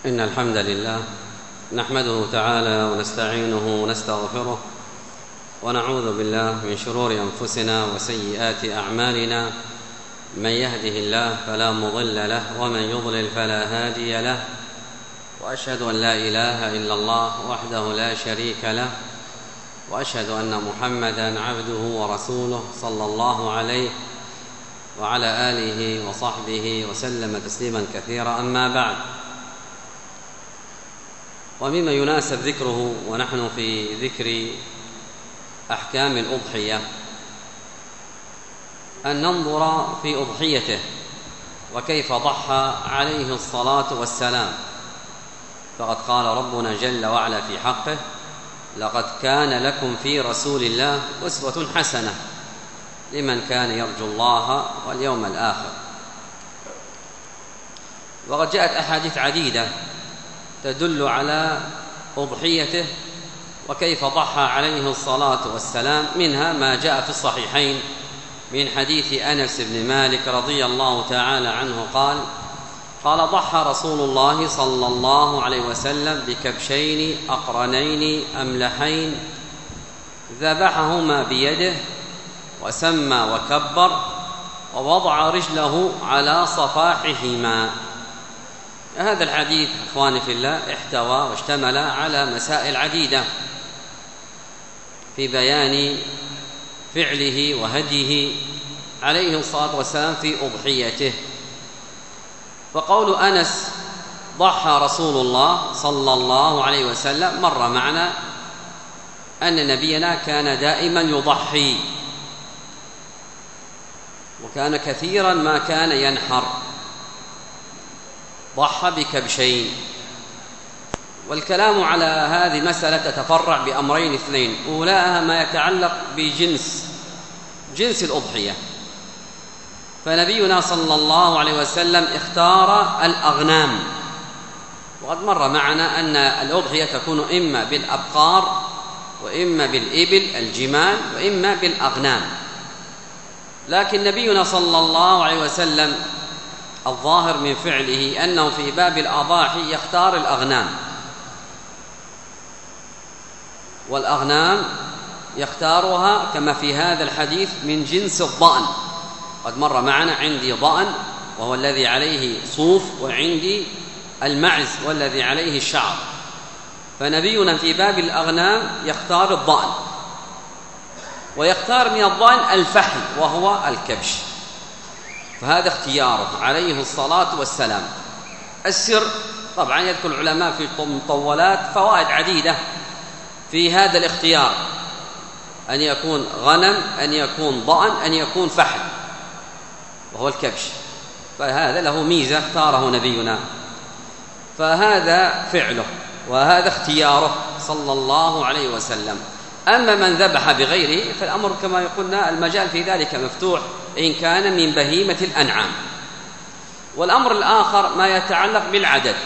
إن الحمد لله نحمده تعالى ونستعينه ونستغفره ونعوذ بالله من شرور أنفسنا وسيئات أعمالنا. من يهده الله فلا مضل له ومن يضلل فلا هادي له، وأشهد أن لا إله إلا الله وحده لا شريك له، وأشهد أن محمدًا عبده ورسوله صلى الله عليه وعلى آله وصحبه وسلم تسليما كثيرا. أما بعد، ومما يناسب ذكره ونحن في ذكر أحكام الأضحية أن ننظر في أضحيته وكيف ضحى عليه الصلاة والسلام. فقد قال ربنا جل وعلا في حقه: لقد كان لكم في رسول الله أسوة حسنة لمن كان يرجو الله واليوم الآخر. وقد جاءت أحاديث عديدة تدل على أضحيته وكيف ضحى عليه الصلاة والسلام، منها ما جاء في الصحيحين من حديث أنس بن مالك رضي الله تعالى عنه قال: ضحى رسول الله صلى الله عليه وسلم بكبشين أقرنين أملحين، ذبحهما بيده وسمى وكبر ووضع رجله على صفاحهما. هذا الحديث إخواني في الله احتوى واشتمل على مسائل عديدة في بيان فعله وهديه عليه الصلاة والسلام في أضحيته. فقول أنس ضحى رسول الله صلى الله عليه وسلم مر معنا أن نبينا كان دائما يضحي، وكان كثيرا ما كان ينحر. ضحى بكبشين. والكلام على هذه المسألة تتفرع بأمرين اثنين: أولاها ما يتعلق بجنس الأضحية، فنبينا صلى الله عليه وسلم اختار الأغنام، وقد مر معنا أن الأضحية تكون إما بالأبقار وإما بالإبل الجمال وإما بالأغنام. لكن نبينا صلى الله عليه وسلم الظاهر من فعله أنه في باب الأضاحي يختار الأغنام، والأغنام يختارها كما في هذا الحديث من جنس الضأن. قد مر معنا: عندي ضأن وهو الذي عليه صوف، وعندي المعز والذي عليه الشعر. فنبينا في باب الأغنام يختار الضأن، ويختار من الضأن الفحل وهو الكبش، فهذا اختياره عليه الصلاة والسلام. السر طبعا يذكر العلماء في المطولات فوائد عديدة في هذا الاختيار: أن يكون غنم، أن يكون ضأن، أن يكون فحل وهو الكبش. فهذا له ميزة اختاره نبينا، فهذا فعله وهذا اختياره صلى الله عليه وسلم. أما من ذبح بغيره فالأمر كما قلنا المجال في ذلك مفتوح إن كان من بهيمة الأنعام. والأمر الآخر ما يتعلق بالعدد: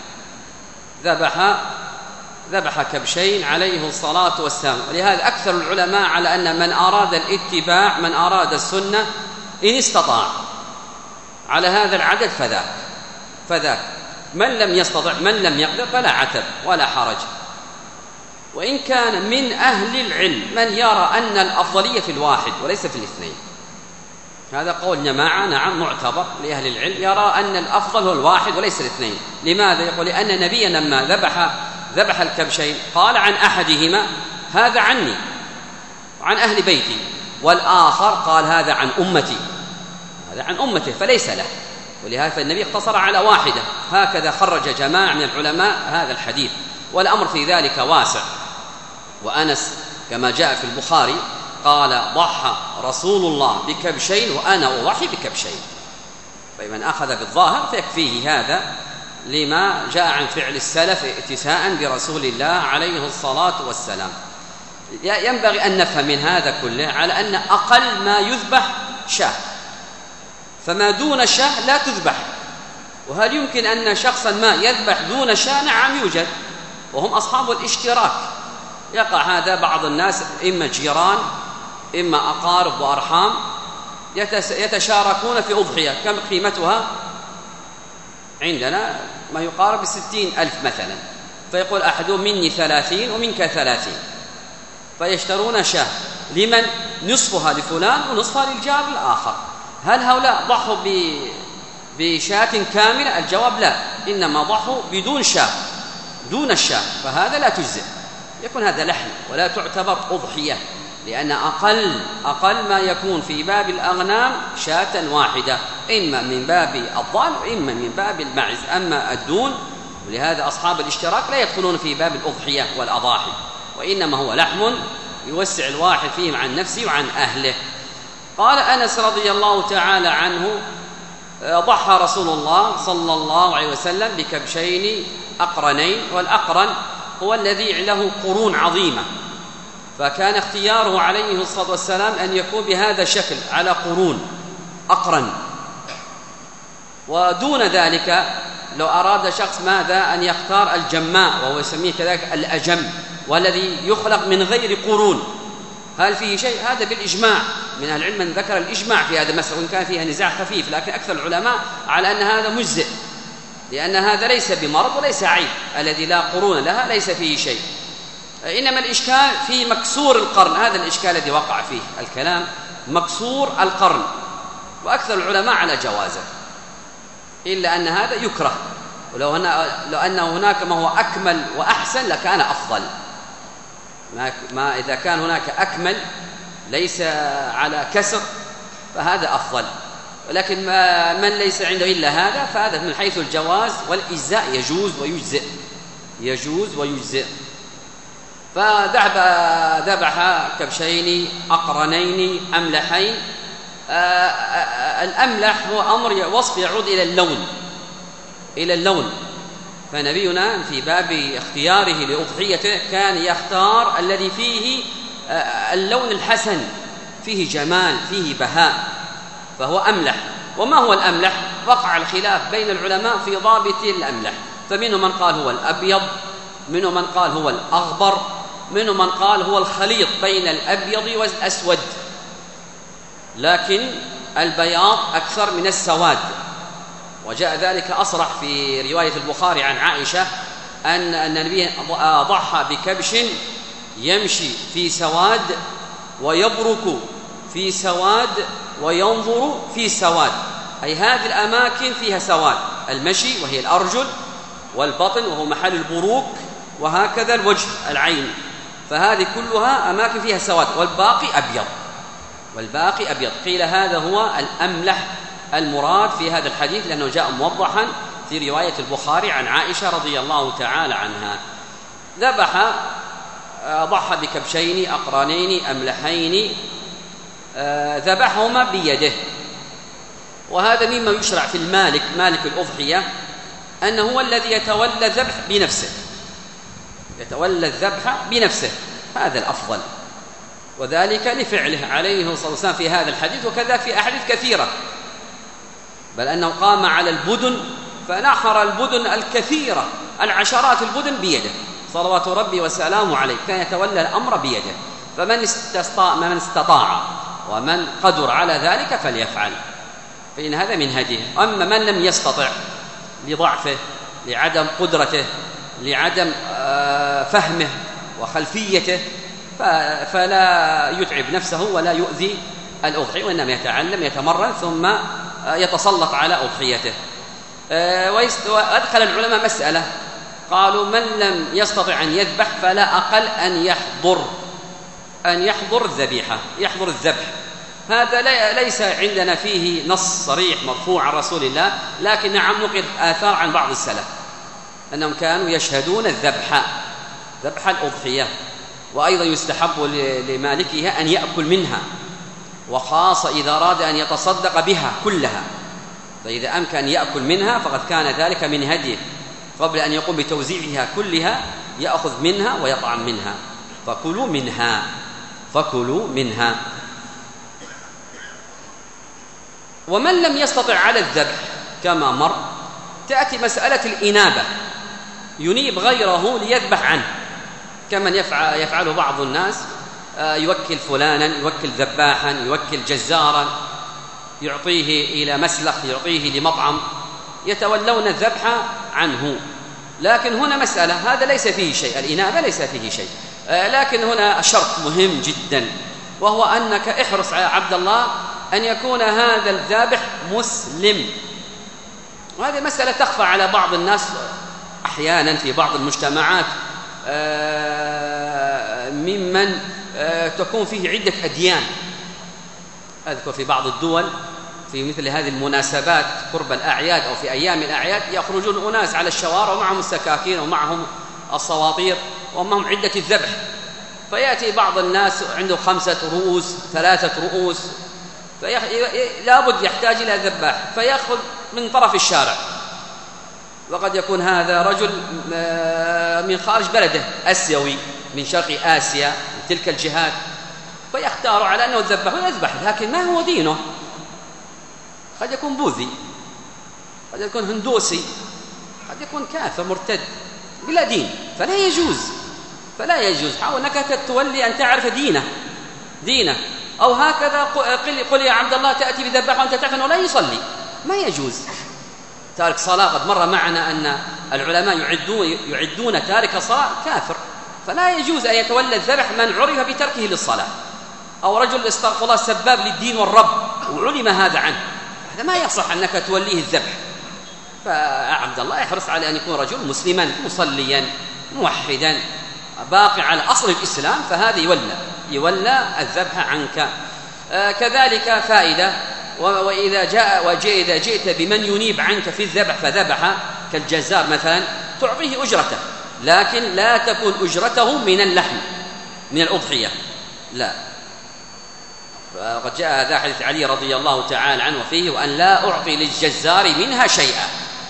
ذبح كبشين عليه الصلاة والسلام. ولهذا أكثر العلماء على أن من أراد الاتباع، من أراد السنة، إن استطاع على هذا العدد فذاك. من لم يستطع، من لم يقدر، فلا عتب ولا حرج. وإن كان من أهل العلم من يرى أن الأفضلية في الواحد وليس في الاثنين، هذا قول جماعة نعم معتبر لأهل العلم، يرى أن الأفضل هو الواحد وليس الاثنين. لماذا؟ يقول: لأن نبينا لما ذبح الكبشين قال عن أحدهما: هذا عني وعن أهل بيتي، والآخر قال: هذا عن أمتي، هذا عن أمته فليس له. ولهذا فالنبي اقتصر على واحدة. هكذا خرج جماعة من العلماء هذا الحديث، والأمر في ذلك واسع. وأنس كما جاء في البخاري قال: ضحى رسول الله بكبشين وأنا أضحي بكبشين. فمن أخذ بالظاهر فيكفيه هذا لما جاء عن فعل السلف ائتساء برسول الله عليه الصلاة والسلام. ينبغي أن نفهم من هذا كله على أن أقل ما يذبح شاة، فما دون شاة لا تذبح. وهل يمكن أن شخصا ما يذبح دون شاة؟ نعم يوجد، وهم أصحاب الاشتراك. يقع هذا بعض الناس إما جيران إما أقارب وأرحام يتشاركون في أضحية. كم قيمتها؟ عندنا ما يقارب 60,000 مثلا، فيقول أحدهم مني 30 ومنك 30، فيشترون شاة، لمن؟ نصفها لفلان ونصفها للجار الآخر. هل هؤلاء ضحوا بشاة كاملة؟ الجواب لا، إنما ضحوا بدون شاة، دون الشاة، فهذا لا تجزئ، يكون هذا لحم ولا تعتبر أضحية، لأن أقل ما يكون في باب الأغنام شاة واحدة، إما من باب الضأن وإما من باب المعز. أما الدون، ولهذا أصحاب الاشتراك لا يدخلون في باب الأضحية والأضاحي، وإنما هو لحم يوسع الواحد فيهم عن نفسه وعن أهله. قال أنس رضي الله تعالى عنه: ضحى رسول الله صلى الله عليه وسلم بكبشين أقرنين، والأقرن هو الذي له قرون عظيمة، فكان اختياره عليه الصلاة والسلام أن يكون بهذا الشكل على قرون أقرن. ودون ذلك لو أراد شخص ماذا؟ أن يختار الجماء، وهو يسميه كذلك الأجم، والذي يخلق من غير قرون. هل فيه شيء؟ هذا بالإجماع من أهل العلم، من ذكر الإجماع في هذا المسألة، وإن كان فيها نزاع خفيف، لكن أكثر العلماء على أن هذا مجزئ، لأن هذا ليس بمرض وليس عيب، الذي لا قرون لها ليس فيه شيء. إنما الإشكال في مكسور القرن، هذا الإشكال الذي وقع فيه الكلام، مكسور القرن، وأكثر العلماء على جوازه، إلا أن هذا يكره، ولو أن هناك ما هو أكمل وأحسن لكان أفضل. ما إذا كان هناك أكمل ليس على كسر فهذا أفضل، ولكن من ليس عنده إلا هذا فهذا من حيث الجواز والإجزاء يجوز ويجزئ، يجوز ويجزئ. فذبح كبشين أقرنين أملحين. الأملح هو أمر وصف يعود إلى اللون، فنبينا في باب اختياره لأضحيته كان يختار الذي فيه اللون الحسن، فيه جمال، فيه بهاء، فهو أملح. وما هو الأملح؟ وقع الخلاف بين العلماء في ضابط الأملح، فمنهم من قال هو الأبيض، منهم من قال هو الأغبر، منهم من قال هو الخليط بين الأبيض والأسود، لكن البياض أكثر من السواد. وجاء ذلك أصرح في رواية البخاري عن عائشة أن النبي ضحى بكبش يمشي في سواد ويبرك في سواد وينظر في سواد، أي هذه الأماكن فيها سواد، المشي وهي الأرجل، والبطن وهو محل البروك، وهكذا الوجه العين، فهذه كلها أماكن فيها سواد، والباقي أبيض. قيل هذا هو الأملح المراد في هذا الحديث، لأنه جاء موضحا في رواية البخاري عن عائشة رضي الله تعالى عنها. ضحى بكبشين أقرانين أملحين، ذبحهما بيده. وهذا مما يشرع في مالك الأضحية، أنه هو الذي يتولى الذبح بنفسه، هذا الأفضل، وذلك لفعله عليه الصلاة والسلام في هذا الحديث، وكذا في أحاديث كثيرة، بل أنه قام على البدن فنحر البدن الكثيرة، العشرات البدن بيده صلوات ربي وسلامه عليه، كان يتولى الأمر بيده. فمن استطاع ومن قدر على ذلك فليفعل، فإن هذا من هديه. أما من لم يستطع لضعفه، لعدم قدرته، لعدم فهمه وخلفيته، فلا يتعب نفسه ولا يؤذي الأضحية، وإنما يتعلم يتمرن ثم يتسلط على أضحيته. وأدخل العلماء مسألة، قالوا من لم يستطع أن يذبح فلا أقل أن يحضر الذبيحة، يحضر الذبح. هذا ليس عندنا فيه نص صريح مرفوع عن رسول الله، لكن نعم نقل آثار عن بعض السلف أنهم كانوا يشهدون ذبح الأضحية. وأيضا يستحب لمالكها أن يأكل منها، وخاصة إذا أراد أن يتصدق بها كلها، فإذا أمكن أن يأكل منها فقد كان ذلك من هديه، قبل أن يقوم بتوزيعها كلها يأخذ منها ويطعم منها. فكلوا منها. ومن لم يستطع على الذبح كما مر، تأتي مسألة الإنابة، ينيب غيره ليذبح عنه، كمن يفعله بعض الناس، يوكل فلانا، يوكل ذباحا، يوكل جزارا، يعطيه إلى مسلخ، يعطيه لمطعم، يتولون الذبح عنه. لكن هنا مسألة، هذا ليس فيه شيء، الإنابة ليس فيه شيء، لكن هنا شرط مهم جدا، وهو أنك احرص على عبد الله أن يكون هذا الذابح مسلم. وهذه مسألة تخفى على بعض الناس أحيانا في بعض المجتمعات، ممن تكون فيه عدة أديان. أذكر في بعض الدول في مثل هذه المناسبات قرب الأعياد أو في أيام الأعياد يخرجون أناس على الشوارع ومعهم السكاكين ومعهم الصواطير ومعهم عدة الذبح، فيأتي بعض الناس عنده 5 رؤوس 3 رؤوس، لابد يحتاج إلى ذباح، فيأخذ من طرف الشارع، وقد يكون هذا رجل من خارج بلده، أسيوي من شرق آسيا من تلك الجهات، فيختار على أنه يذبح ويذبح، لكن ما هو دينه؟ قد يكون بوذي، قد يكون هندوسي، قد يكون كافر مرتد بلا دين، فلا يجوز. حاول أنك تولي أن تعرف دينه. أو هكذا قل يا عبد الله تأتي بذبح وأنت تعرف أنه لا يصلي، ما يجوز. تارك صلاة، قد مر معنا أن العلماء يعدون تارك صلاة كافر، فلا يجوز أن يتولى الذبح من عرف بتركه للصلاة، أو رجل استغفر الله سباب للدين والرب وعلم هذا عنه، هذا ما يصح أنك توليه الذبح. فعبد الله يحرص على أن يكون رجل مسلما مصليا موحدا باقي على أصل الإسلام، فهذا يولى الذبح عنك. كذلك فائدة، وإذا جئت بمن ينيب عنك في الذبح فذبح كالجزار مثلا تعطيه أجرته، لكن لا تكون أجرته من اللحم من الأضحية، لا. فقد جاء هذا حديث علي رضي الله تعالى عنه فيه: وأن لا أعطي للجزار منها شيئا.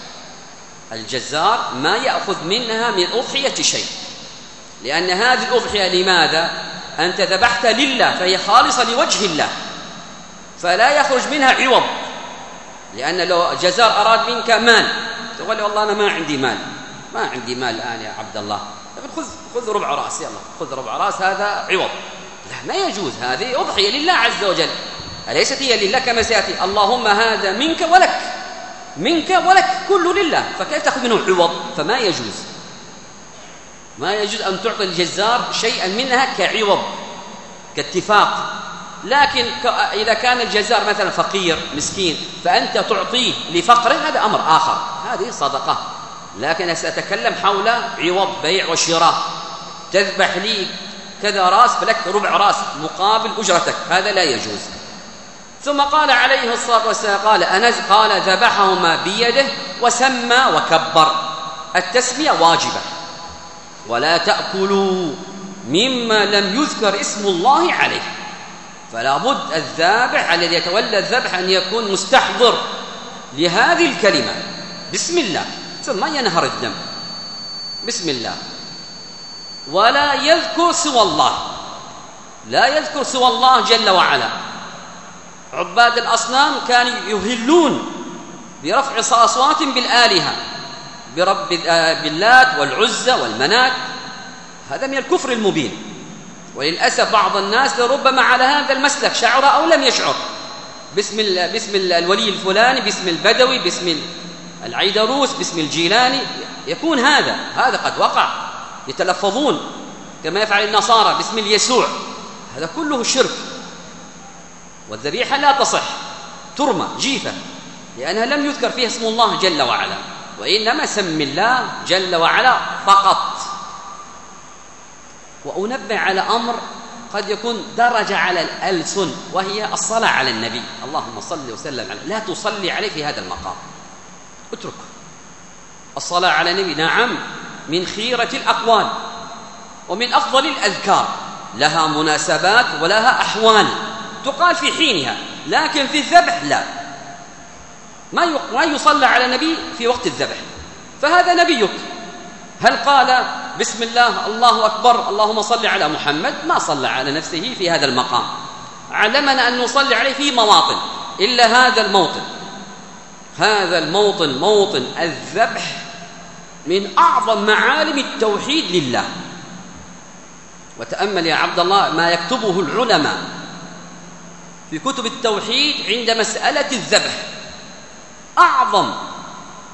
الجزار ما يأخذ منها من الأضحية شيء، لأن هذه الأضحية لماذا؟ أنت ذبحت لله، فهي خالصة لوجه الله، فلا يخرج منها عوض. لأن لو جزار أراد منك مال تقول له والله أنا ما عندي مال الآن يا عبد الله، خذ ربع رأس، يلا خذ ربع رأس، هذا عوض. لا، ما يجوز، هذه أضحية لله عز وجل، أليست هي لله كما سيأتي؟ اللهم هذا منك ولك كله لله، فكيف تأخذ منه عوض؟ فما يجوز. ما يجوز أن تعطي الجزار شيئا منها كعوض كاتفاق. لكن إذا كان الجزار مثلا فقير مسكين فأنت تعطيه لفقره، هذا أمر آخر، هذه صدقة. لكن سأتكلم حول عوض بيع وشراء، تذبح لي كذا راس فلك ربع راس مقابل أجرتك، هذا لا يجوز. ثم قال عليه الصلاة والسلام قال ذبحهما بيده وسمى وكبر. التسمية واجبة، ولا تأكلوا مما لم يذكر اسم الله عليه. فلا بد الذابح الذي يتولى الذبح أن يكون مستحضر لهذه الكلمة، بسم الله، ثم ينهر الدم بسم الله، ولا يذكر سوى الله، لا يذكر سوى الله جل وعلا. عباد الأصنام كانوا يهلون برفع أصوات بالآلهة، باللات والعزى والمنات، هذا من الكفر المبين. وللأسف بعض الناس لربما على هذا المسلك شعر أو لم يشعر، باسم الولي الفلاني، باسم البدوي، باسم العيدروس، باسم الجيلاني، يكون هذا قد وقع، يتلفظون كما يفعل النصارى باسم اليسوع، هذا كله شرك. والذبيحة لا تصح، ترمى جيفة، لأنها لم يذكر فيها اسم الله جل وعلا، وإنما سم الله جل وعلا فقط. وأنبه على أمر قد يكون درجة على الألسن، وهي الصلاة على النبي، اللهم صل وسلم عليه، لا تصلي عليه في هذا المقام، اترك الصلاة على النبي. نعم، من خيرة الأقوال ومن أفضل الأذكار، لها مناسبات ولها أحوال تقال في حينها، لكن في الذبح لا، ما يصلى على النبي في وقت الذبح. فهذا نبيك، هل قال بسم الله الله أكبر اللهم صل على محمد؟ ما صلى على نفسه في هذا المقام. علمنا أن نصلي عليه في مواطن، إلا هذا الموطن موطن الذبح، من أعظم معالم التوحيد لله. وتأمل يا عبد الله ما يكتبه العلماء في كتب التوحيد عند مسألة الذبح، أعظم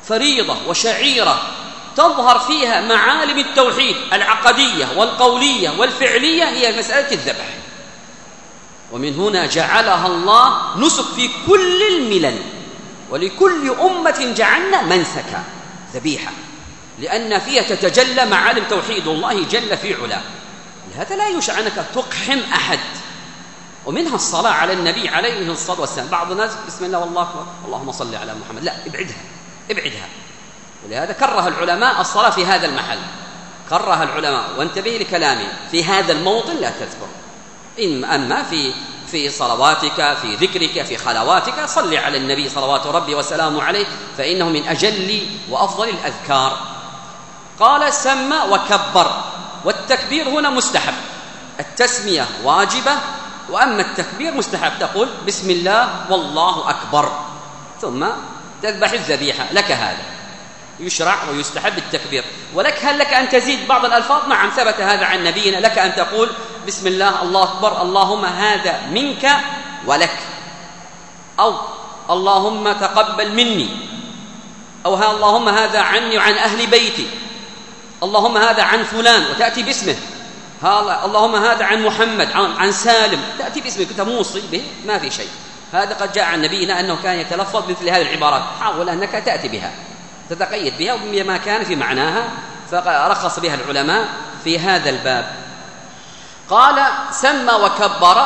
فريضة وشعيرة تظهر فيها معالم التوحيد العقدية والقولية والفعلية هي مسألة الذبح. ومن هنا جعلها الله نسك في كل الملل، ولكل أمة جعلنا منسكا ذبيحة، لأن فيها تتجلى معالم توحيد الله جل في علاه. لهذا لا يشرع أنك تقحم أحد. ومنها الصلاة على النبي عليه الصلاة والسلام. بعض الناس بسم الله والله أكبر اللهم صل على محمد، لا، ابعدها. ولهذا كره العلماء الصلاة في هذا المحل، كره العلماء، وانتبه لكلامي، في هذا الموطن لا تذكر. أما في صلواتك، في ذكرك، في خلواتك، صل على النبي صلوات ربي وسلامه عليه، فإنه من أجل وأفضل الأذكار. قال سمى وكبر، والتكبير هنا مستحب، التسمية واجبة، وأما التكبير مستحب، تقول بسم الله والله أكبر ثم تذبح الذبيحة. لك هذا يشرع ويستحب التكبير. ولك هل لك أن تزيد بعض الألفاظ؟ نعم، ثبت هذا عن نبينا، لك أن تقول بسم الله الله أكبر اللهم هذا منك ولك، أو اللهم تقبل مني، أو اللهم هذا عني وعن أهل بيتي، اللهم هذا عن فلان وتأتي باسمه، اللهم هذا عن محمد عن سالم، تأتي باسمه كتموصي به، ما في شيء. هذا قد جاء عن نبينا أنه كان يتلفظ مثل هذه العبارات. حاول أنك تأتي بها، تتقيد بها وبما كان في معناها، فرخص بها العلماء في هذا الباب. قال سمى وكبر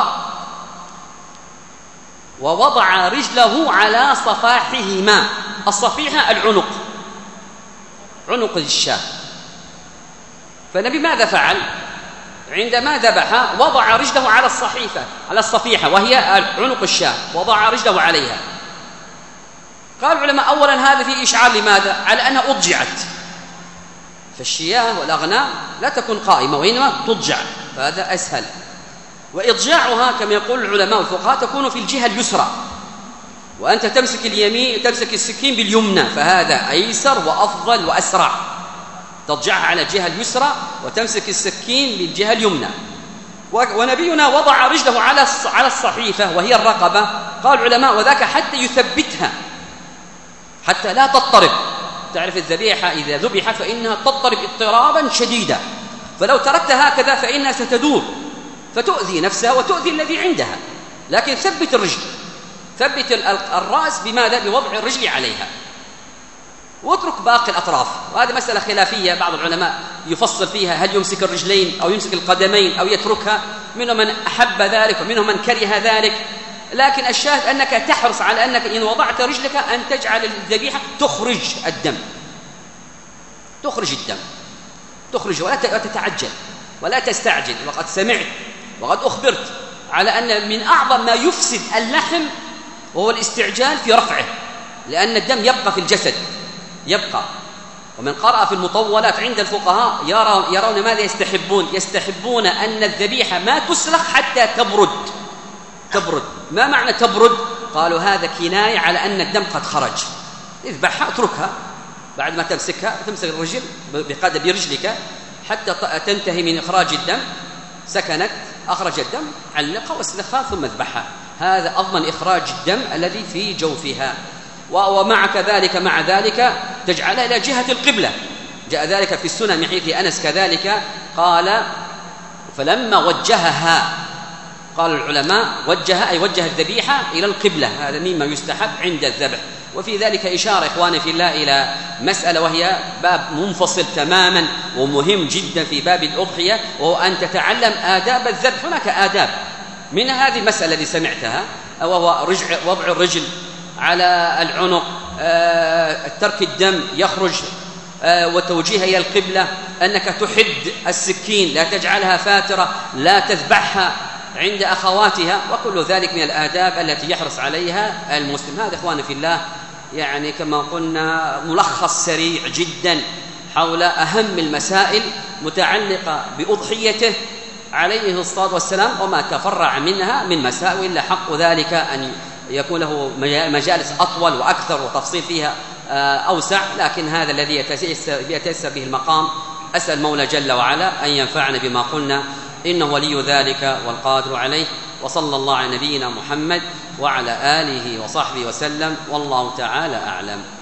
ووضع رجله على صفاحهما. الصفيحة العنق، عنق الشاة. فالنبي ماذا فعل عندما ذبح؟ وضع رجله على الصفيحة وهي عنق الشاة، وضع رجله عليها. قال العلماء أولا هذا فيه إشعار لماذا؟ على أنها أضجعت. فالشياه والأغنام لا تكون قائمة وإنما تضجع، فهذا أسهل. وإضجاعها كما يقول العلماء والفقهاء تكون في الجهة اليسرى، وأنت تمسك اليمين، تمسك السكين باليمنى، فهذا أيسر وأفضل وأسرع. تضجعها على الجهة اليسرى وتمسك السكين بالجهة اليمنى. ونبينا وضع رجله على الصحيفة وهي الرقبة. قال العلماء وذاك حتى يثبتها، حتى لا تضطرب. تعرف الذبيحة إذا ذبحت فإنها تضطرب اضطرابا شديدا، فلو تركتها هكذا فإنها ستدور فتؤذي نفسها وتؤذي الذي عندها. لكن ثبت الرجل، ثبت الرأس بماذا؟ بوضع الرجل عليها، واترك باقي الأطراف. وهذه مسألة خلافية، بعض العلماء يفصل فيها هل يمسك الرجلين أو يمسك القدمين أو يتركها، منهم من أحب ذلك ومنهم من كره ذلك. لكن الشاهد أنك تحرص على أنك إن وضعت رجلك أن تجعل الذبيحة تخرج الدم، تخرج ولا تتعجل ولا تستعجل. وقد سمعت وقد أخبرت على أن من أعظم ما يفسد اللحم وهو الاستعجال في رفعه، لأن الدم يبقى في الجسد، يبقى. ومن قرأ في المطولات عند الفقهاء يرون ماذا يستحبون أن الذبيحة ما تسلخ حتى تبرد. ما معنى تبرد؟ قالوا هذا كناية على أن الدم قد خرج. اذبحها، اتركها، بعد ما تمسك الرجل برجلك حتى تنتهي من إخراج الدم، سكنت أخرج الدم، علقها واسلخها ثم اذبحها. هذا أضمن إخراج الدم الذي في جوفها. ومع ذلك تجعلها إلى جهة القبلة. جاء ذلك في السنن من حديث أنس كذلك، قال فلما وجهها، قال العلماء وجه الذبيحة إلى القبلة، هذا مما يستحب عند الذبح. وفي ذلك إشارة إخواني في الله إلى مسألة وهي باب منفصل تماما ومهم جدا في باب الأضحية، وهو أن تتعلم آداب الذبح. هناك آداب، من هذه المسألة التي سمعتها وهو وضع الرجل على العنق، ترك الدم يخرج، وتوجيهها إلى القبلة، أنك تحد السكين لا تجعلها فاترة، لا تذبحها عند أخواتها، وكل ذلك من الآداب التي يحرص عليها المسلم. هذا إخواني في الله يعني كما قلنا ملخص سريع جدا حول أهم المسائل متعلقة بأضحيته عليه الصلاة والسلام، وما تفرع منها من مسائل، إلا حق ذلك أن يكون له مجالس أطول وأكثر وتفصيل فيها أوسع، لكن هذا الذي يتيسر به المقام. أسأل مولى جل وعلا أن ينفعنا بما قلنا، إنه ولي ذلك والقادر عليه. وصلى الله على نبينا محمد وعلى آله وصحبه وسلم، والله تعالى أعلم.